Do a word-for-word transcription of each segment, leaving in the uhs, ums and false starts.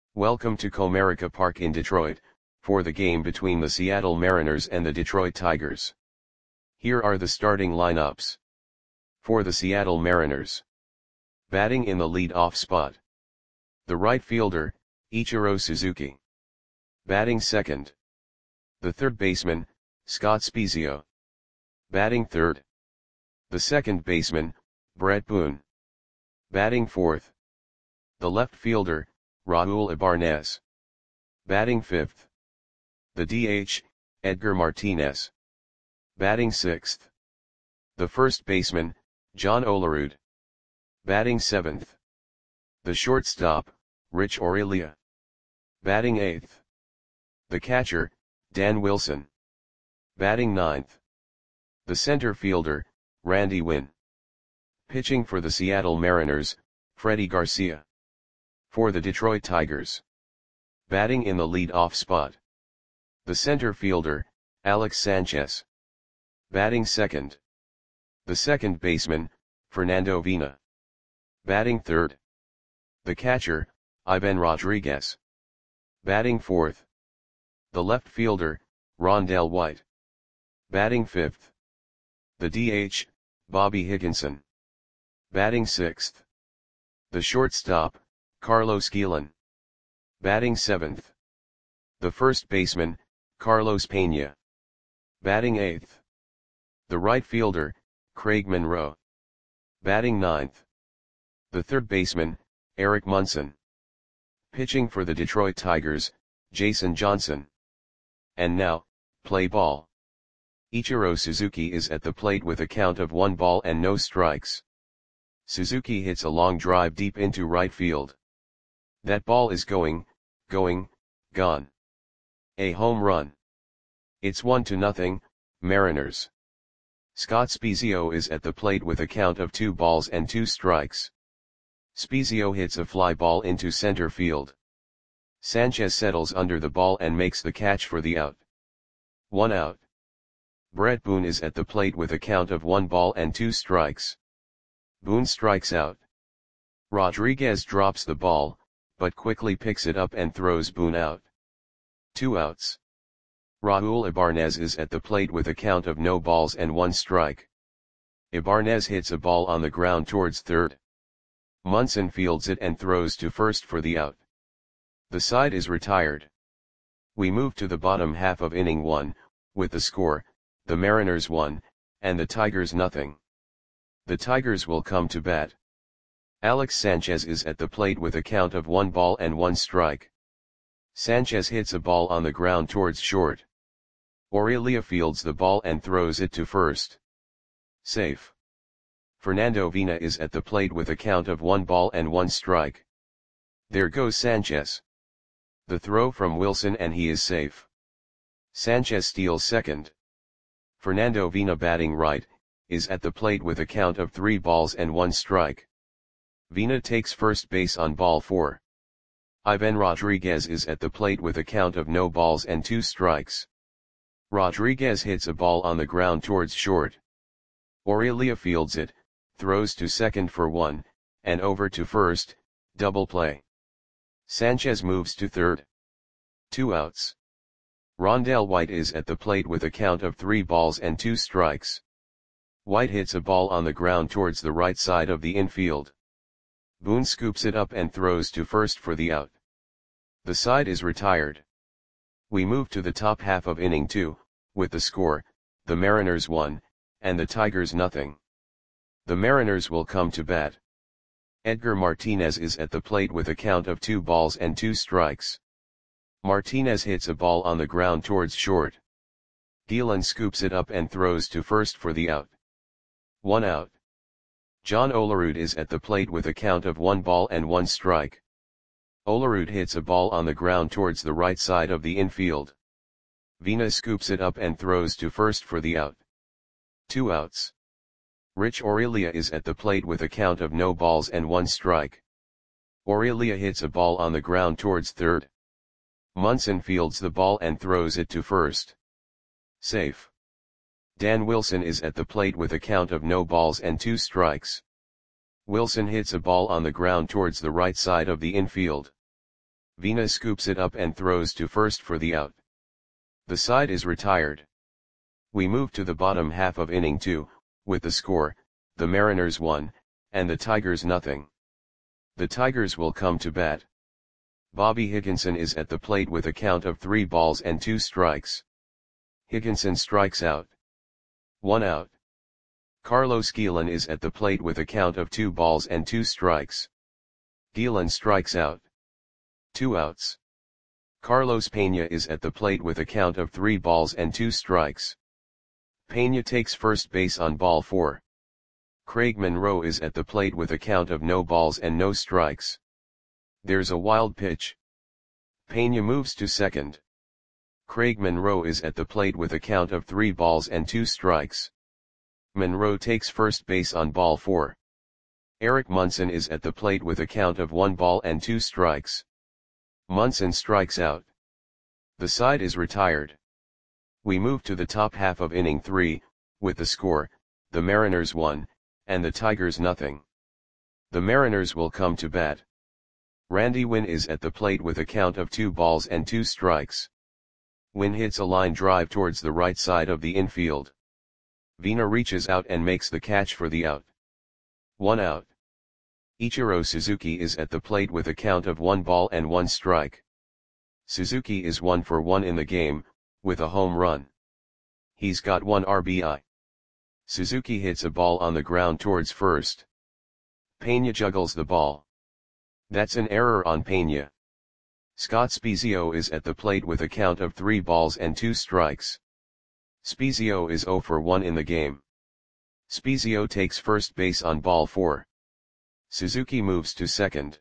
Welcome to Comerica Park in Detroit, for the game between the Seattle Mariners and the Detroit Tigers. Here are the starting lineups. For the Seattle Mariners. Batting in the lead-off spot. The right fielder, Ichiro Suzuki. Batting second. The third baseman, Scott Spiezio. Batting third. The second baseman, Bret Boone. Batting fourth. The left fielder, Raul Ibanez. Batting fifth. The D H, Edgar Martinez. Batting sixth. The first baseman, John Olerud. Batting seventh. The shortstop, Rich Aurelia. Batting eighth. The catcher, Dan Wilson. Batting ninth. The center fielder, Randy Winn. Pitching for the Seattle Mariners, Freddie Garcia. For the Detroit Tigers. Batting in the lead-off spot. The center fielder, Alex Sanchez. Batting second. The second baseman, Fernando Vina. Batting third. The catcher, Ivan Rodriguez. Batting fourth. The left fielder, Rondell White. Batting fifth. The D H, Bobby Higginson. Batting sixth. The shortstop, Carlos Guillen. Batting seventh. The first baseman, Carlos Pena. Batting eighth. The right fielder, Craig Monroe. Batting ninth. The third baseman, Eric Munson. Pitching for the Detroit Tigers, Jason Johnson. And now, play ball. Ichiro Suzuki is at the plate with a count of one ball and no strikes. Suzuki hits a long drive deep into right field. That ball is going, going, gone. A home run. It's one to nothing, Mariners. Scott Spiezio is at the plate with a count of two balls and two strikes. Spiezio hits a fly ball into center field. Sanchez settles under the ball and makes the catch for the out. One out. Bret Boone is at the plate with a count of one ball and two strikes. Boone strikes out. Rodriguez drops the ball, but quickly picks it up and throws Boone out. Two outs. Raul Ibanez is at the plate with a count of no balls and one strike. Ibanez hits a ball on the ground towards third. Munson fields it and throws to first for the out. The side is retired. We move to the bottom half of inning one, with the score, the Mariners one, and the Tigers nothing. The Tigers will come to bat. Alex Sanchez is at the plate with a count of one ball and one strike. Sanchez hits a ball on the ground towards short. Aurelia fields the ball and throws it to first. Safe. Fernando Vina is at the plate with a count of one ball and one strike. There goes Sanchez. The throw from Wilson and he is safe. Sanchez steals second. Fernando Vina batting right, is at the plate with a count of three balls and one strike. Vina takes first base on ball four. Ivan Rodriguez is at the plate with a count of no balls and two strikes. Rodriguez hits a ball on the ground towards short. Aurelia fields it, throws to second for one, and over to first, double play. Sanchez moves to third. Two outs. Rondell White is at the plate with a count of three balls and two strikes. White hits a ball on the ground towards the right side of the infield. Boone scoops it up and throws to first for the out. The side is retired. We move to the top half of inning two, with the score, the Mariners one, and the Tigers nothing. The Mariners will come to bat. Edgar Martinez is at the plate with a count of two balls and two strikes. Martinez hits a ball on the ground towards short. Guillen scoops it up and throws to first for the out. One out. John Olerud is at the plate with a count of one ball and one strike. Olerud hits a ball on the ground towards the right side of the infield. Vina scoops it up and throws to first for the out. Two outs. Rich Aurelia is at the plate with a count of no balls and one strike. Aurelia hits a ball on the ground towards third. Munson fields the ball and throws it to first. Safe. Dan Wilson is at the plate with a count of no balls and two strikes. Wilson hits a ball on the ground towards the right side of the infield. Vina scoops it up and throws to first for the out. The side is retired. We move to the bottom half of inning two, with the score, the Mariners one, and the Tigers nothing. The Tigers will come to bat. Bobby Higginson is at the plate with a count of three balls and two strikes. Higginson strikes out. One out. Carlos Guillen is at the plate with a count of two balls and two strikes. Guillen strikes out. Two outs. Carlos Pena is at the plate with a count of three balls and two strikes. Pena takes first base on ball four. Craig Monroe is at the plate with a count of no balls and no strikes. There's a wild pitch. Pena moves to second. Craig Monroe is at the plate with a count of three balls and two strikes. Monroe takes first base on ball four. Eric Munson is at the plate with a count of one ball and two strikes. Munson strikes out. The side is retired. We move to the top half of inning three, with the score, the Mariners one, and the Tigers nothing. The Mariners will come to bat. Randy Winn is at the plate with a count of two balls and two strikes. Winn hits a line drive towards the right side of the infield. Vina reaches out and makes the catch for the out. One out. Ichiro Suzuki is at the plate with a count of one ball and one strike. Suzuki is one for one in the game, with a home run. He's got one R B I. Suzuki hits a ball on the ground towards first. Pena juggles the ball. That's an error on Pena. Scott Spiezio is at the plate with a count of three balls and two strikes. Spiezio is zero for one in the game. Spiezio takes first base on ball four. Suzuki moves to second.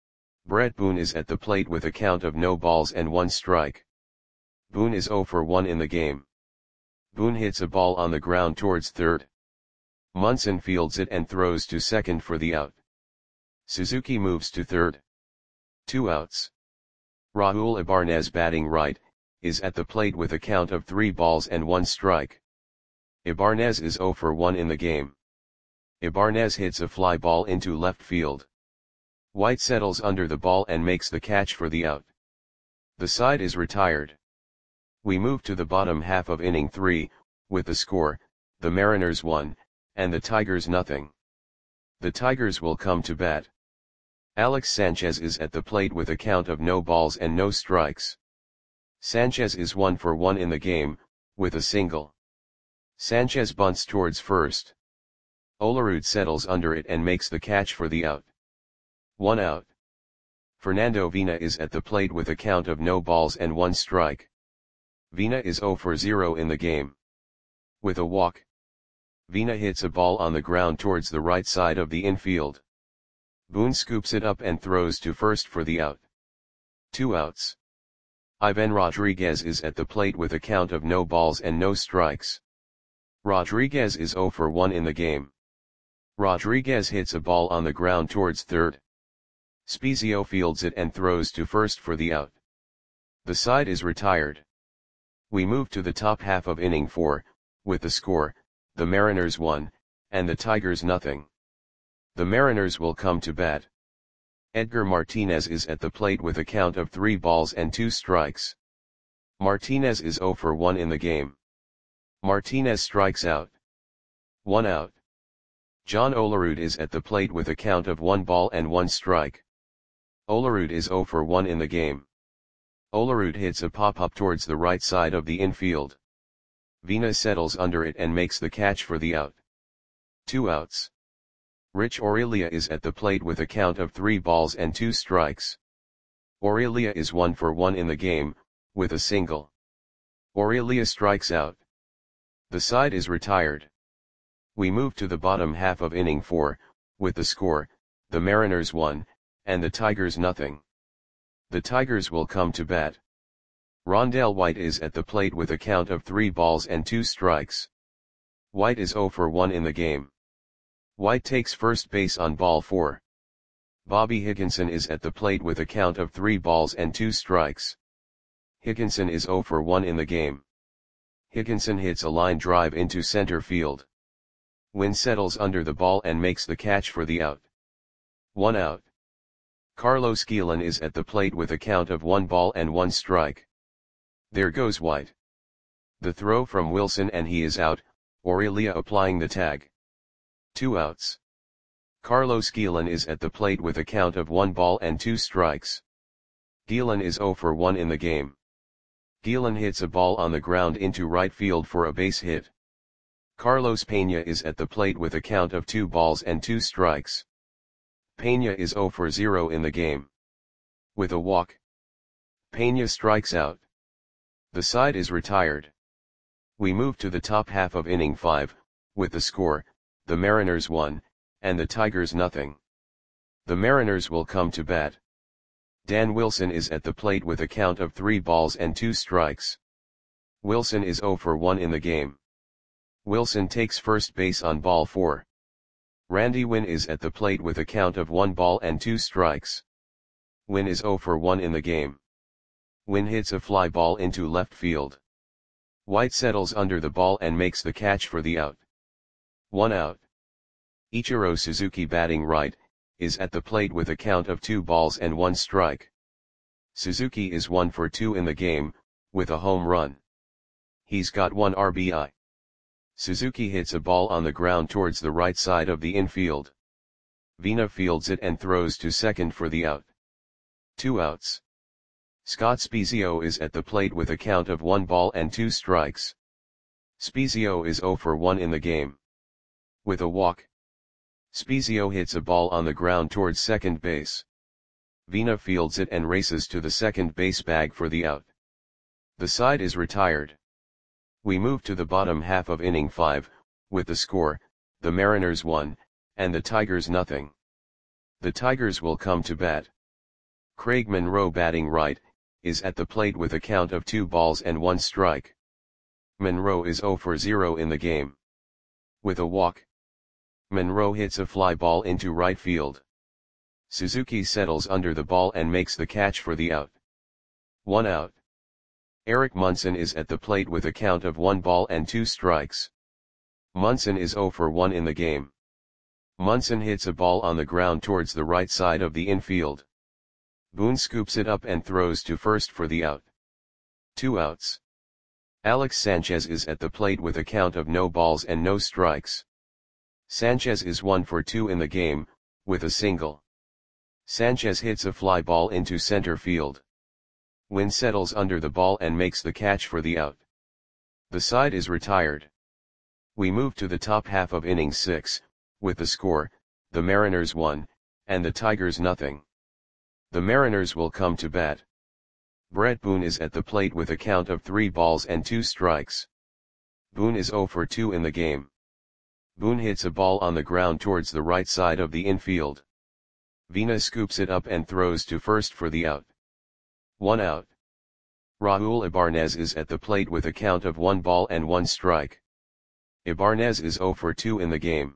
Brett Boone is at the plate with a count of no balls and one strike. Boone is zero for one in the game. Boone hits a ball on the ground towards third. Munson fields it and throws to second for the out. Suzuki moves to third. Two outs. Raul Ibanez, batting right, is at the plate with a count of three balls and one strike. Ibanez is zero for one in the game. Ibanez hits a fly ball into left field. White settles under the ball and makes the catch for the out. The side is retired. We move to the bottom half of inning three, with the score, the Mariners one, and the Tigers nothing. The Tigers will come to bat. Alex Sanchez is at the plate with a count of no balls and no strikes. Sanchez is one for one in the game, with a single. Sanchez bunts towards first. Olerud settles under it and makes the catch for the out. One out. Fernando Vina is at the plate with a count of no balls and one strike. Vina is zero for zero in the game. With a walk. Vina hits a ball on the ground towards the right side of the infield. Boone scoops it up and throws to first for the out. Two outs. Ivan Rodriguez is at the plate with a count of no balls and no strikes. Rodriguez is zero for one in the game. Rodriguez hits a ball on the ground towards third. Spiezio fields it and throws to first for the out. The side is retired. We move to the top half of inning four, with the score, the Mariners one, and the Tigers nothing. The Mariners will come to bat. Edgar Martinez is at the plate with a count of three balls and two strikes. Martinez is zero for one in the game. Martinez strikes out. One out. John Olerud is at the plate with a count of one ball and one strike. Olerud is zero for one in the game. Olerud hits a pop-up towards the right side of the infield. Vina settles under it and makes the catch for the out. Two outs. Rich Aurelia is at the plate with a count of three balls and two strikes. Aurelia is one for one in the game, with a single. Aurelia strikes out. The side is retired. We move to the bottom half of inning four, with the score, the Mariners one, and the Tigers nothing. The Tigers will come to bat. Rondell White is at the plate with a count of three balls and two strikes. White is zero for one in the game. White takes first base on ball four. Bobby Higginson is at the plate with a count of three balls and two strikes. Higginson is zero for one in the game. Higginson hits a line drive into center field. Winn settles under the ball and makes the catch for the out. One out. Carlos Guillen is at the plate with a count of one ball and one strike. There goes White. The throw from Wilson and he is out, Aurelia applying the tag. Two outs. Carlos Guillen is at the plate with a count of one ball and two strikes. Guillen is zero for one in the game. Guillen hits a ball on the ground into right field for a base hit. Carlos Pena is at the plate with a count of two balls and two strikes. Pena is zero for zero in the game. With a walk, Pena strikes out. The side is retired. We move to the top half of inning five, with the score, the Mariners one, and the Tigers nothing. The Mariners will come to bat. Dan Wilson is at the plate with a count of three balls and two strikes. Wilson is zero for one in the game. Wilson takes first base on ball four. Randy Winn is at the plate with a count of one ball and two strikes. Winn is zero for one in the game. Winn hits a fly ball into left field. White settles under the ball and makes the catch for the out. One out. Ichiro Suzuki, batting right, is at the plate with a count of two balls and one strike. Suzuki is one for two in the game, with a home run. He's got one R B I. Suzuki hits a ball on the ground towards the right side of the infield. Vina fields it and throws to second for the out. Two outs. Scott Spiezio is at the plate with a count of one ball and two strikes. Spiezio is zero for one in the game. With a walk, Spiezio hits a ball on the ground towards second base. Vina fields it and races to the second base bag for the out. The side is retired. We move to the bottom half of inning five, with the score, the Mariners one, and the Tigers nothing. The Tigers will come to bat. Craig Monroe, batting right, is at the plate with a count of two balls and one strike. Monroe is zero for zero in the game. With a walk, Monroe hits a fly ball into right field. Suzuki settles under the ball and makes the catch for the out. One out. Eric Munson is at the plate with a count of one ball and two strikes. Munson is zero for one in the game. Munson hits a ball on the ground towards the right side of the infield. Boone scoops it up and throws to first for the out. Two outs. Alex Sanchez is at the plate with a count of no balls and no strikes. Sanchez is one for two in the game, with a single. Sanchez hits a fly ball into center field. Winn settles under the ball and makes the catch for the out. The side is retired. We move to the top half of inning six, with the score, the Mariners one, and the Tigers nothing. The Mariners will come to bat. Brett Boone is at the plate with a count of three balls and two strikes. Boone is zero for two in the game. Boone hits a ball on the ground towards the right side of the infield. Vina scoops it up and throws to first for the out. One out. Raul Ibanez is at the plate with a count of one ball and one strike. Ibanez is zero for two in the game.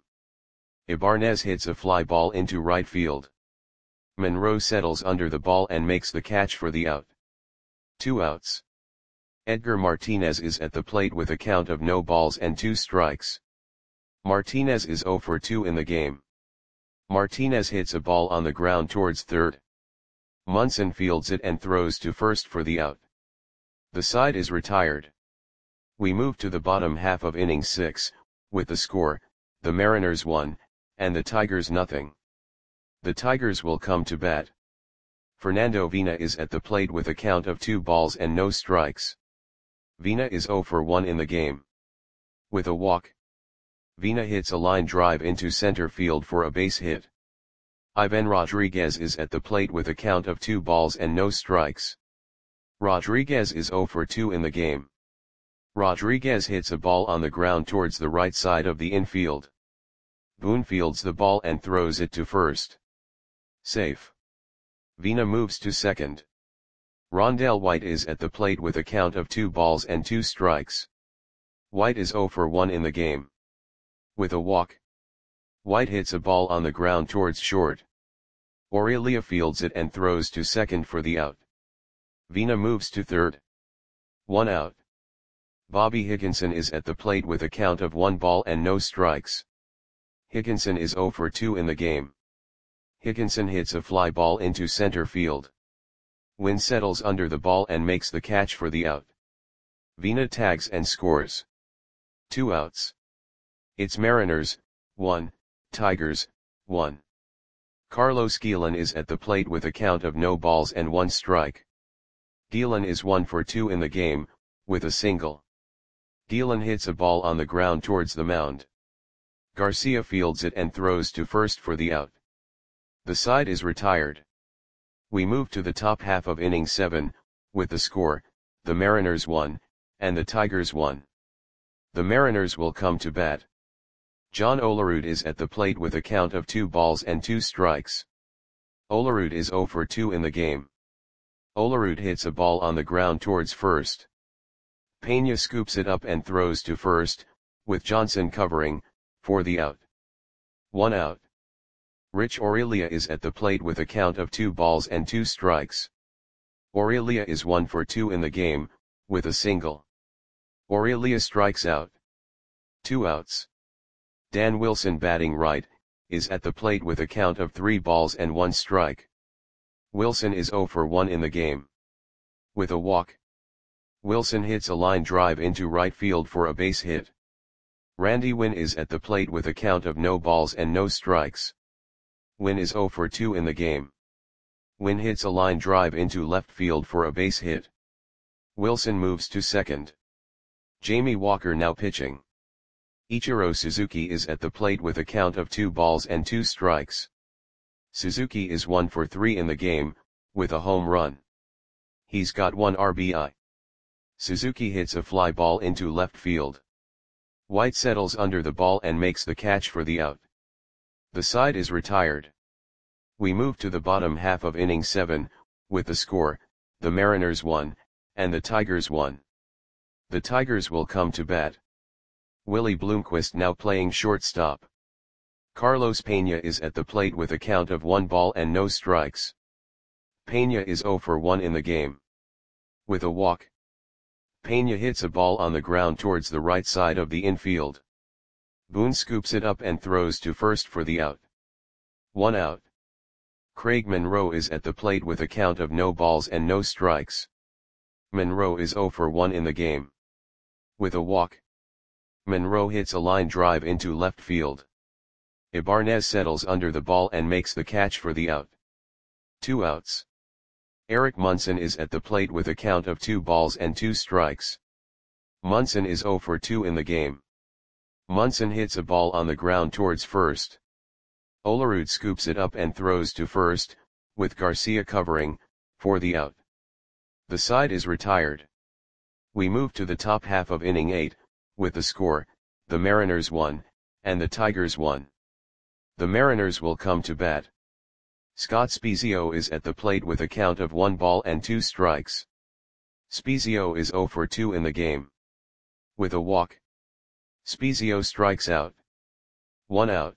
Ibanez hits a fly ball into right field. Monroe settles under the ball and makes the catch for the out. Two outs. Edgar Martinez is at the plate with a count of no balls and two strikes. Martinez is zero for two in the game. Martinez hits a ball on the ground towards third. Munson fields it and throws to first for the out. The side is retired. We move to the bottom half of inning six, with the score, the Mariners one, and the Tigers nothing. The Tigers will come to bat. Fernando Vina is at the plate with a count of two balls and no strikes. Vina is zero for one in the game. With a walk, Vina hits a line drive into center field for a base hit. Ivan Rodriguez is at the plate with a count of two balls and no strikes. Rodriguez is zero for two in the game. Rodriguez hits a ball on the ground towards the right side of the infield. Boone fields the ball and throws it to first. Safe. Vina moves to second. Rondell White is at the plate with a count of two balls and two strikes. White is zero for one in the game. With a walk, White hits a ball on the ground towards short. Aurelia fields it and throws to second for the out. Vina moves to third. One out. Bobby Higginson is at the plate with a count of one ball and no strikes. Higginson is zero for two in the game. Hickenson hits a fly ball into center field. Wynn settles under the ball and makes the catch for the out. Vina tags and scores. Two outs. It's Mariners, one, Tigers, one. Carlos Guillen is at the plate with a count of no balls and one strike. Guillen is one for two in the game, with a single. Guillen hits a ball on the ground towards the mound. Garcia fields it and throws to first for the out. The side is retired. We move to the top half of inning seven, with the score, the Mariners one, and the Tigers one. The Mariners will come to bat. John Olerud is at the plate with a count of two balls and two strikes. Olerud is zero for two in the game. Olerud hits a ball on the ground towards first. Pena scoops it up and throws to first, with Johnson covering, for the out. One out. Rich Aurelia is at the plate with a count of two balls and two strikes. Aurelia is one for two in the game, with a single. Aurelia strikes out. Two outs. Dan Wilson, batting right, is at the plate with a count of three balls and one strike. Wilson is zero for one in the game. With a walk. Wilson hits a line drive into right field for a base hit. Randy Wynn is at the plate with a count of no balls and no strikes. Wynn is zero for two in the game. Wynn hits a line drive into left field for a base hit. Wilson moves to second. Jamie Walker now pitching. Ichiro Suzuki is at the plate with a count of two balls and two strikes. Suzuki is one for three in the game, with a home run. He's got one R B I. Suzuki hits a fly ball into left field. White settles under the ball and makes the catch for the out. The side is retired. We move to the bottom half of inning seven, with the score, the Mariners one, and the Tigers one. The Tigers will come to bat. Willie Bloomquist now playing shortstop. Carlos Pena is at the plate with a count of one ball and no strikes. Pena is zero for one in the game. With a walk. Pena hits a ball on the ground towards the right side of the infield. Boone scoops it up and throws to first for the out. One out. Craig Monroe is at the plate with a count of no balls and no strikes. Monroe is zero for one in the game. With a walk. Monroe hits a line drive into left field. Ibanez settles under the ball and makes the catch for the out. Two outs. Eric Munson is at the plate with a count of two balls and two strikes. Munson is zero for two in the game. Munson hits a ball on the ground towards first. Olerud scoops it up and throws to first, with Garcia covering, for the out. The side is retired. We move to the top half of inning eight, with the score, the Mariners one, and the Tigers one. The Mariners will come to bat. Scott Spiezio is at the plate with a count of one ball and two strikes. Spiezio is zero for two in the game. With a walk. Spiezio strikes out. One out.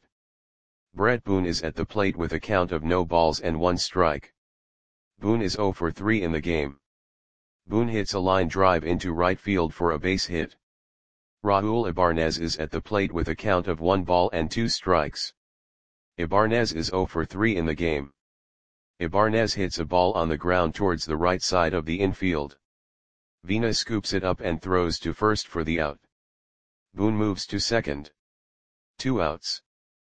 Brett Boone is at the plate with a count of no balls and one strike. Boone is zero for three in the game. Boone hits a line drive into right field for a base hit. Raul Ibanez is at the plate with a count of one ball and two strikes. Ibanez is zero for three in the game. Ibanez hits a ball on the ground towards the right side of the infield. Vina scoops it up and throws to first for the out. Boone moves to second. Two outs.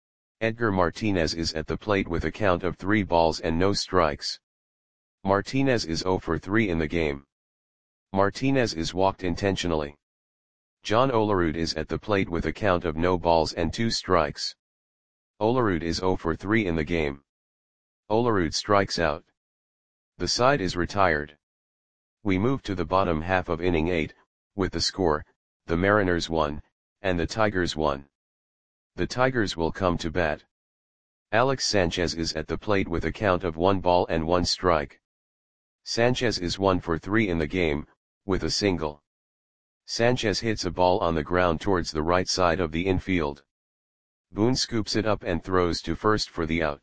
Edgar Martinez is at the plate with a count of three balls and no strikes. Martinez is zero for three in the game. Martinez is walked intentionally. John Olerud is at the plate with a count of no balls and two strikes. Olerud is zero for three in the game. Olerud strikes out. The side is retired. We move to the bottom half of inning eight, with the score, the Mariners one, and the Tigers one. The Tigers will come to bat. Alex Sanchez is at the plate with a count of one ball and one strike. Sanchez is one for three in the game, with a single. Sanchez hits a ball on the ground towards the right side of the infield. Boone scoops it up and throws to first for the out.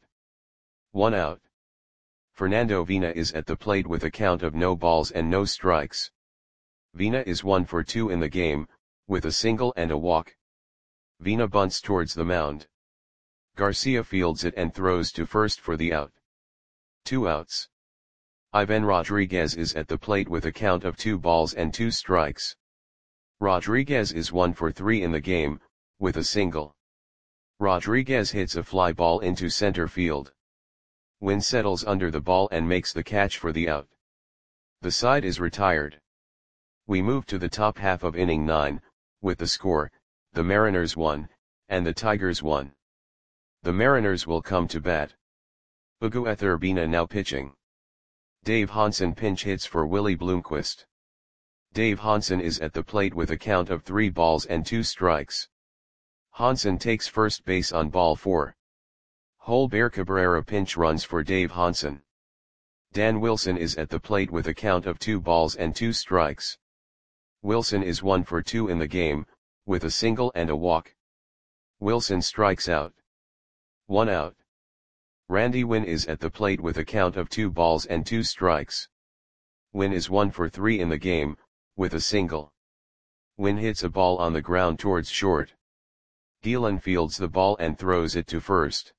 One out. Fernando Vina is at the plate with a count of no balls and no strikes. Vina is one for two in the game, with a single and a walk. Vina bunts towards the mound. Garcia fields it and throws to first for the out. Two outs. Ivan Rodriguez is at the plate with a count of two balls and two strikes. Rodriguez is one for three in the game, with a single. Rodriguez hits a fly ball into center field. Wynn settles under the ball and makes the catch for the out. The side is retired. We move to the top half of inning nine, with the score, the Mariners one, and the Tigers one. The Mariners will come to bat. Ugueth Urbina now pitching. Dave Hansen pinch hits for Willie Bloomquist. Dave Hansen is at the plate with a count of three balls and two strikes. Hansen takes first base on ball four. Holber Cabrera pinch runs for Dave Hansen. Dan Wilson is at the plate with a count of two balls and two strikes. Wilson is one for two in the game, with a single and a walk. Wilson strikes out. One out. Randy Wynn is at the plate with a count of two balls and two strikes. Wynn is one for three in the game, with a single. Wynn hits a ball on the ground towards short. Gielan fields the ball and throws it to first.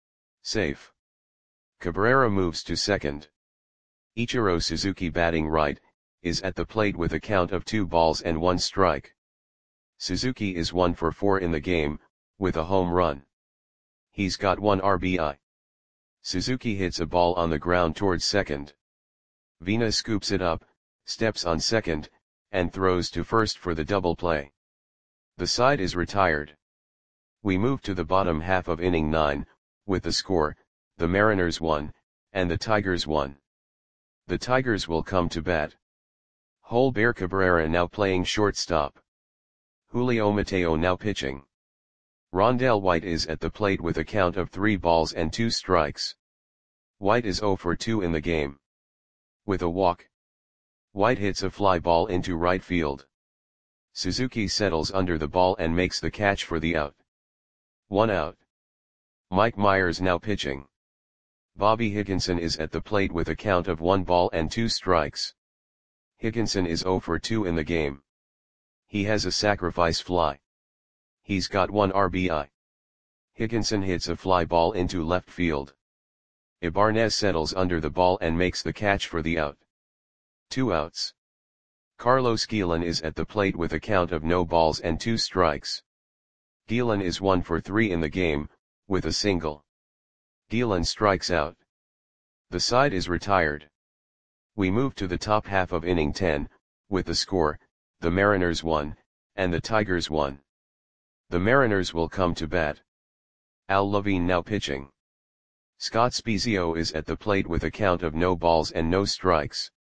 Safe. Cabrera moves to second. Ichiro Suzuki batting right, is at the plate with a count of two balls and one strike. Suzuki is one for four in the game, with a home run. He's got one R B I. Suzuki hits a ball on the ground towards second. Vina scoops it up, steps on second, and throws to first for the double play. The side is retired. We move to the bottom half of inning nine, with the score, the Mariners one, and the Tigers one. The Tigers will come to bat. Holber Cabrera now playing shortstop. Julio Mateo now pitching. Rondell White is at the plate with a count of three balls and two strikes. White is zero for two in the game. With a walk. White hits a fly ball into right field. Suzuki settles under the ball and makes the catch for the out. One out. Mike Myers now pitching. Bobby Higginson is at the plate with a count of one ball and two strikes. Higginson is zero for two in the game. He has a sacrifice fly. He's got one R B I. Higginson hits a fly ball into left field. Ibanez settles under the ball and makes the catch for the out. Two outs. Carlos Gielan is at the plate with a count of no balls and two strikes. Gielan is one for three in the game, with a single. Gielan strikes out. The side is retired. We move to the top half of inning ten, with the score, the Mariners one, and the Tigers one. The Mariners will come to bat. Al Levine now pitching. Scott Spiezio is at the plate with a count of no balls and no strikes.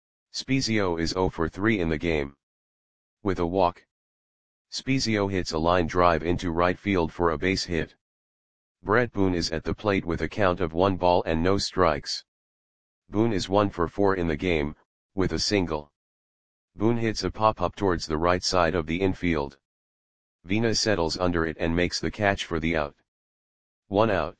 Spiezio is zero for three in the game. With a walk. Spiezio hits a line drive into right field for a base hit. Brett Boone is at the plate with a count of one ball and no strikes. Boone is one for four in the game, with a single. Boone hits a pop-up towards the right side of the infield. Vina settles under it and makes the catch for the out. One out.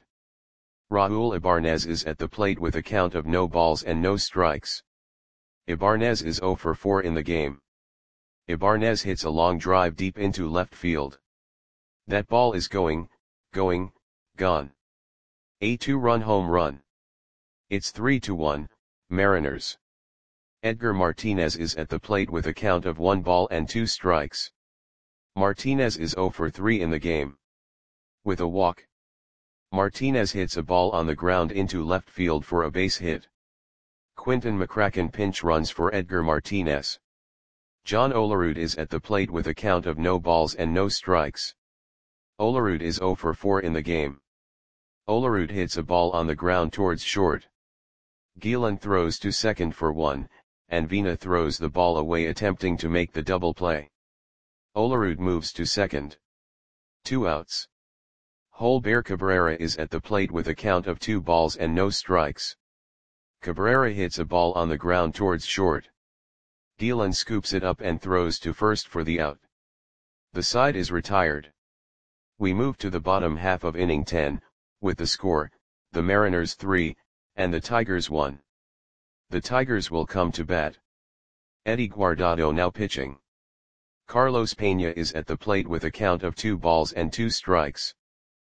Raul Ibanez is at the plate with a count of no balls and no strikes. Ibanez is zero for four in the game. Ibanez hits a long drive deep into left field. That ball is going, going, gone. A two-run home run. It's three to one, Mariners. Edgar Martinez is at the plate with a count of one ball and two strikes. Martinez is zero for three in the game. With a walk. Martinez hits a ball on the ground into left field for a base hit. Quinton McCracken pinch runs for Edgar Martinez. John Olerud is at the plate with a count of no balls and no strikes. Olerud is zero for four in the game. Olerud hits a ball on the ground towards short. Gielan throws to second for one, and Vina throws the ball away attempting to make the double play. Olerud moves to second. Two outs. Holber Cabrera is at the plate with a count of two balls and no strikes. Cabrera hits a ball on the ground towards short. Gielan scoops it up and throws to first for the out. The side is retired. We move to the bottom half of inning ten, with the score, the Mariners three, and the Tigers one. The Tigers will come to bat. Eddie Guardado now pitching. Carlos Peña is at the plate with a count of two balls and two strikes.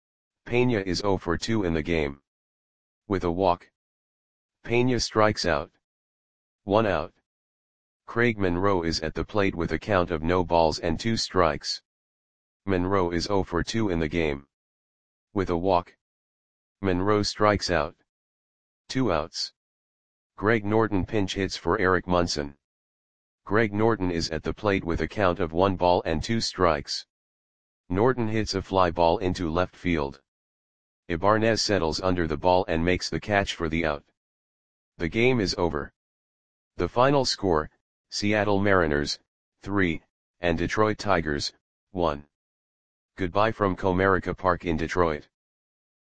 Pena is zero for two in the game. With a walk, Pena strikes out. One out. Craig Monroe is at the plate with a count of no balls and two strikes. Monroe is zero for two in the game. With a walk, Monroe strikes out. Two outs. Greg Norton pinch hits for Eric Munson. Greg Norton is at the plate with a count of one ball and two strikes. Norton hits a fly ball into left field. Ibanez settles under the ball and makes the catch for the out. The game is over. The final score, Seattle Mariners, three, and Detroit Tigers, one. Goodbye from Comerica Park in Detroit.